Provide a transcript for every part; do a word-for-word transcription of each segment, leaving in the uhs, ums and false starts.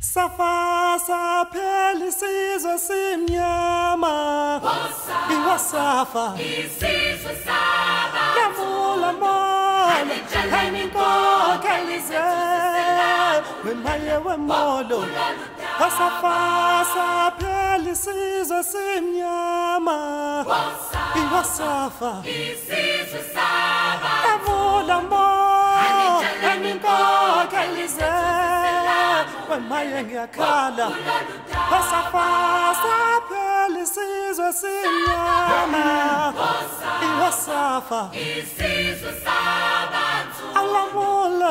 Safa saphela isizwe simnyama iwasafa isizwe saba lamula mola haninkokhelize wemaye wemolo Safa saphela isizwe simnyama iwasafa isizwe saba lamula mola haninkokhelize wemaye ngiyakhala Safa saphela isizwe simnyama iwasafa isizwe sabantu alamula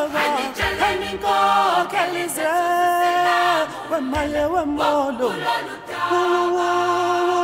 haninkokhelize wemaye wemolo